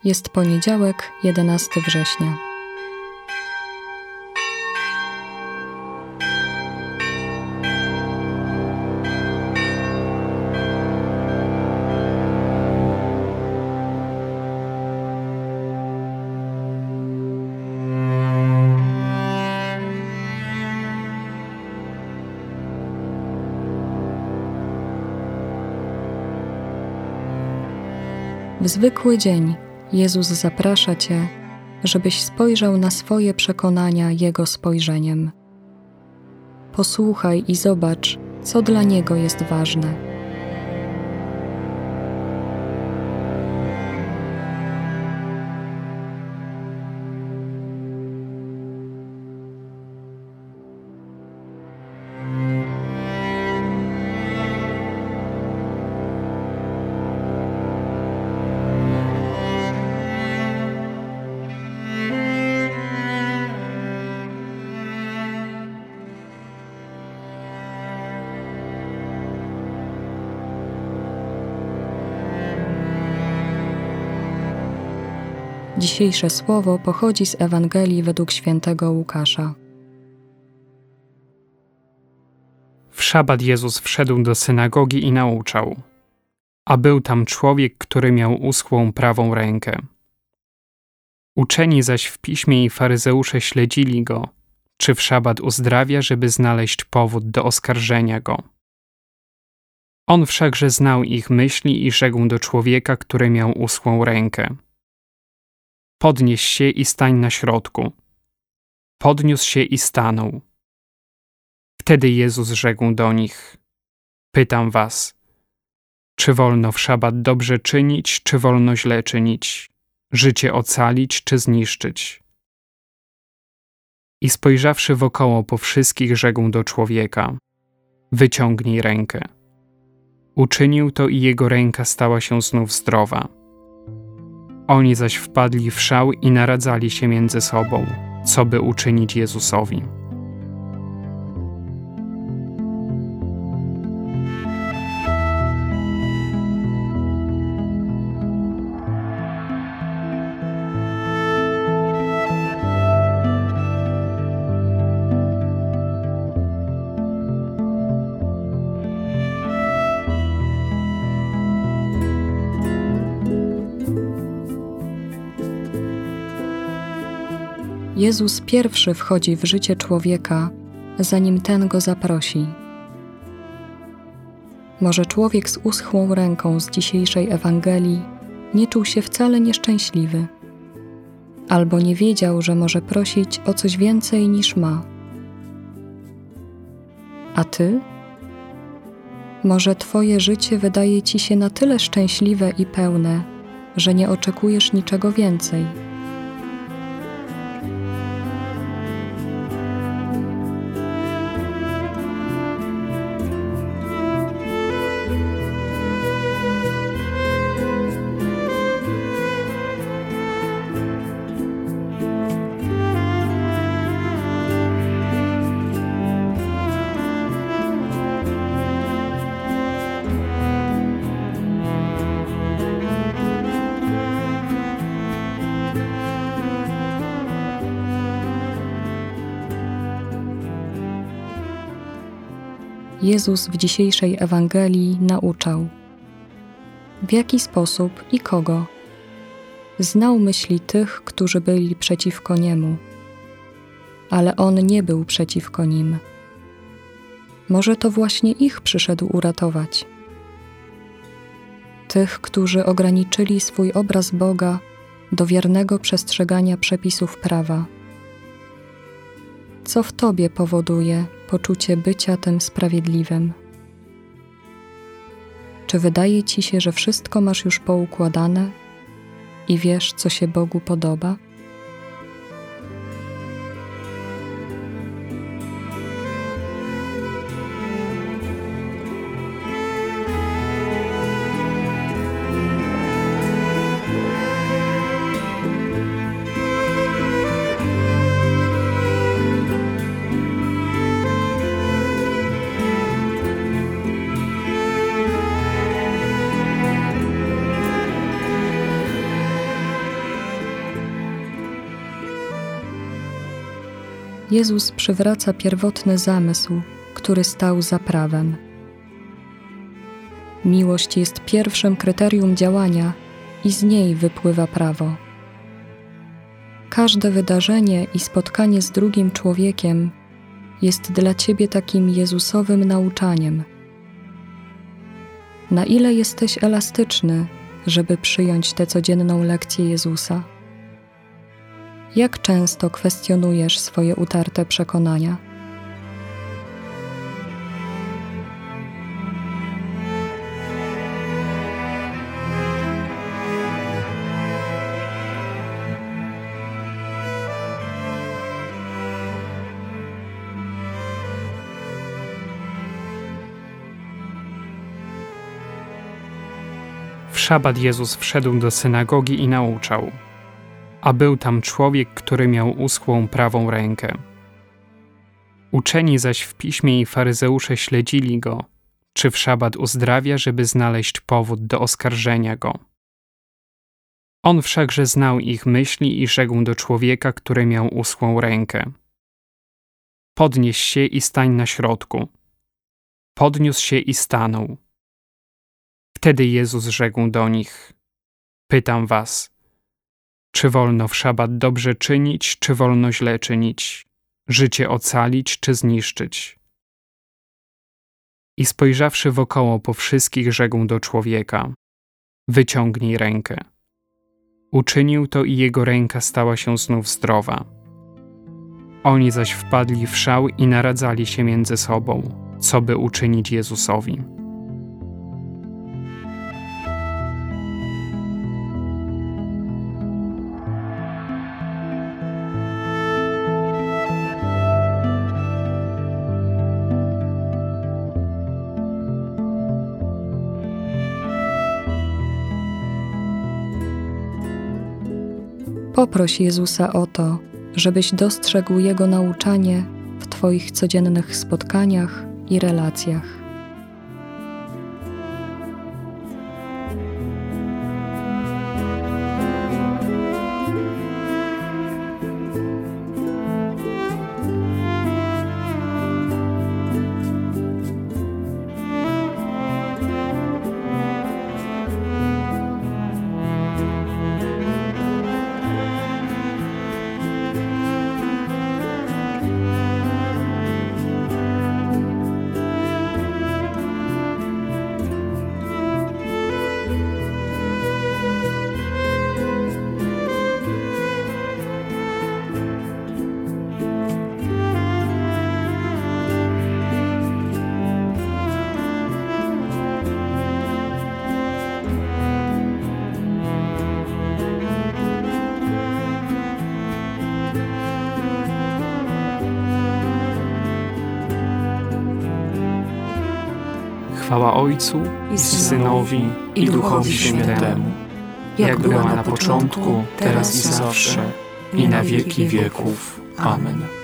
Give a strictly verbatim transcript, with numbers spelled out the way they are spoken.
Jest poniedziałek, jedenastego września. W zwykły dzień Jezus zaprasza Cię, żebyś spojrzał na swoje przekonania Jego spojrzeniem. Posłuchaj i zobacz, co dla Niego jest ważne. Dzisiejsze słowo pochodzi z Ewangelii według świętego Łukasza. W szabat Jezus wszedł do synagogi i nauczał, a był tam człowiek, który miał uschłą prawą rękę. Uczeni zaś w piśmie i faryzeusze śledzili go, czy w szabat uzdrawia, żeby znaleźć powód do oskarżenia go. On wszakże znał ich myśli i rzekł do człowieka, który miał uschłą rękę: podnieś się i stań na środku. Podniósł się i stanął. Wtedy Jezus rzekł do nich: pytam was, czy wolno w szabat dobrze czynić, czy wolno źle czynić, życie ocalić, czy zniszczyć? I spojrzawszy wokoło po wszystkich, rzekł do człowieka: wyciągnij rękę. Uczynił to i jego ręka stała się znów zdrowa. Oni zaś wpadli w szał i naradzali się między sobą, co by uczynić Jezusowi. Jezus pierwszy wchodzi w życie człowieka, zanim ten go zaprosi. Może człowiek z uschłą ręką z dzisiejszej Ewangelii nie czuł się wcale nieszczęśliwy, albo nie wiedział, że może prosić o coś więcej niż ma. A ty? Może twoje życie wydaje ci się na tyle szczęśliwe i pełne, że nie oczekujesz niczego więcej. Jezus w dzisiejszej Ewangelii nauczał, w jaki sposób i kogo. Znał myśli tych, którzy byli przeciwko Niemu, ale On nie był przeciwko nim. Może to właśnie ich przyszedł uratować. Tych, którzy ograniczyli swój obraz Boga do wiernego przestrzegania przepisów prawa. Co w tobie powoduje poczucie bycia tym sprawiedliwym? Czy wydaje ci się, że wszystko masz już poukładane i wiesz, co się Bogu podoba? Jezus przywraca pierwotny zamysł, który stał za prawem. Miłość jest pierwszym kryterium działania i z niej wypływa prawo. Każde wydarzenie i spotkanie z drugim człowiekiem jest dla ciebie takim Jezusowym nauczaniem. Na ile jesteś elastyczny, żeby przyjąć tę codzienną lekcję Jezusa? Jak często kwestionujesz swoje utarte przekonania? W szabat Jezus wszedł do synagogi i nauczał. A był tam człowiek, który miał uschłą prawą rękę. Uczeni zaś w piśmie i faryzeusze śledzili go, czy w szabat uzdrawia, żeby znaleźć powód do oskarżenia go. On wszakże znał ich myśli i rzekł do człowieka, który miał uschłą rękę. Podnieś się i stań na środku. Podniósł się i stanął. Wtedy Jezus rzekł do nich: Pytam was, czy wolno w szabat dobrze czynić, czy wolno źle czynić, życie ocalić, czy zniszczyć? I spojrzawszy wokoło po wszystkich, rzekł do człowieka: Wyciągnij rękę. Uczynił to i jego ręka stała się znów zdrowa. Oni zaś wpadli w szał i naradzali się między sobą, co by uczynić Jezusowi. Poproś Jezusa o to, żebyś dostrzegł Jego nauczanie w Twoich codziennych spotkaniach i relacjach. Chwała Ojcu i Synowi i Duchowi Świętemu, jak była na początku, teraz i zawsze, i na wieki wieków. Amen.